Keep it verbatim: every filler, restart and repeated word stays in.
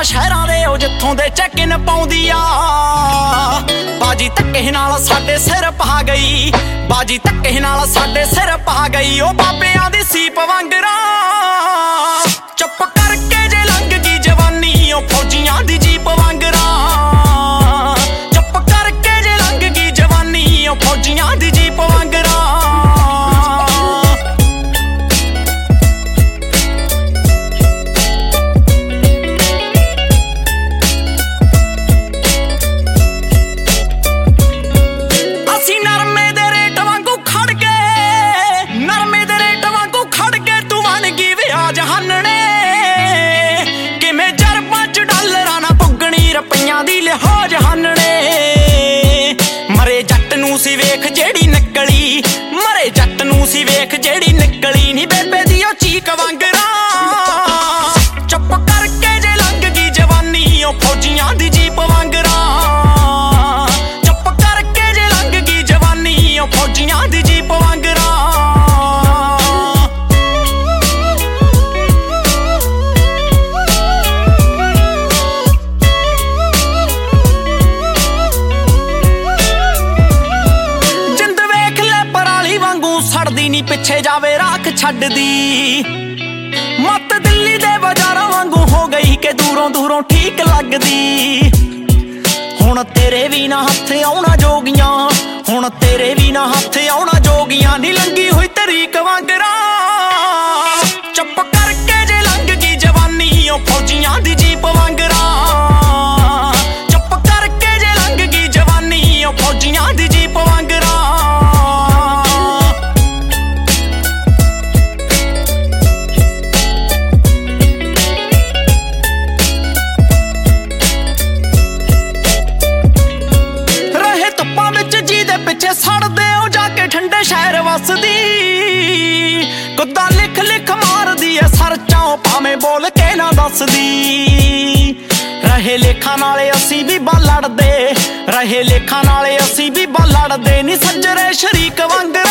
शहरां they O जिथों they check in पाउंदी आ। बाजी धक्के नाल साडे सिर पा गई, बाजी धक्के नाल साडे सिर पा गई। ओ बाबियां दी सीप वांगरा चुप करके जे लंघ गई जवानी, ओ फौजियां दी जीप वांगरा चुप करके जे लंघ गई जवानी, ओ फौजियां दी जीप वांगरा। ਰੁਪਈਆਂ ਦੀ ਲਿਹਾਜ਼ ਹਾਨਣੇ ਮਰੇ ਜੱਟ ਨੂੰ ਸੀ ਵੇਖ ਜਿਹੜੀ ਨਿਕਲੀ, ਮਰੇ ਜੱਟ ਨੂੰ ਸੀ ਵੇਖ ਜਿਹੜੀ ਨਿਕਲੀ ਨੀ ਬੇਬੇ ਦੀ ਉਹ ਚੀਕ ਵਾਂਗਰਾ ਚੁੱਪ ਕਰਕੇ ਜੇ ਲੰਘ ਗਈ ਜਵਾਨੀ, ਉਹ ਫੌਜੀਆਂ ਦੀ ਜੀਪ ਵਾਂਗਰਾ ਚੁੱਪ ਕਰਕੇ ਜੇ ਲੰਘ ਗਈ ਜਵਾਨੀ, ਉਹ ਫੌਜੀਆਂ ਦੀ ਜੀਪ ਵਾਂਗਰਾ। ਸੜਦੀ ਨੀ ਪਿੱਛੇ ਜਾਵੇ ਰਾਖ ਛੱਡਦੀ, ਮੱਤ ਦਿੱਲੀ ਦੇ ਬਾਜ਼ਾਰਾਂ ਵਾਂਗੂ ਹੋ ਗਈ ਕਿ ਦੂਰੋਂ ਦੂਰੋਂ ਠੀਕ ਲੱਗਦੀ। ਹੁਣ ਤੇਰੇ ਵੀ ਨਾ ਹੱਥ ਆਉਣਾ ਜੋਗੀਆਂ, ਹੁਣ ਤੇਰੇ ਵੀ ਨਾ ਹੱਥ ਆਉਣਾ ਜੋਗੀਆਂ ਨੀ ਲੰਗੀ ਹੋਈ ਤਰੀਕ ਵਾਂਗਰਾ ਚੁੱਪ ਕਰਕੇ ਜੇ ਲੰਘ ਗਈ ਜਵਾਨੀ, ਉਹ ਫੌਜੀਆਂ ਦੀ ਜੀਪ ਵਾਂਗਰਾ ਚੁੱਪ ਕਰਕੇ ਜੇ ਲੰਘ ਗਈ ਜਵਾਨੀ, ਉਹ ਫੌਜੀਆਂ ਦੀ ਜੀਪ ਵਾਂਗਰਾ। ਪਿੱਛੇ ਸੜਦੇ ਉਹ ਜਾ ਕੇ ਠੰਡੇ ਸ਼ਹਿਰ ਵਸਦੀ, ਕੁੱਦਾਂ ਲਿਖ ਲਿਖ ਮਾਰਦੀ ਐ ਸਰਚਾਂ ਭਾਵੇਂ ਬੋਲ ਕੇ ਨਾ ਦੱਸਦੀ। ਰਹੇ ਲੇਖਾਂ ਨਾਲੇ ਅਸੀਂ ਵੀ ਬਾ ਲੜਦੇ, ਰਹੇ ਲੇਖਾਂ ਨਾਲੇ ਅਸੀਂ ਵੀ ਬਾ ਲੜਦੇ ਨੀ ਸੱਜਰੇ ਸ਼ਰੀਕ ਵਾਂਗ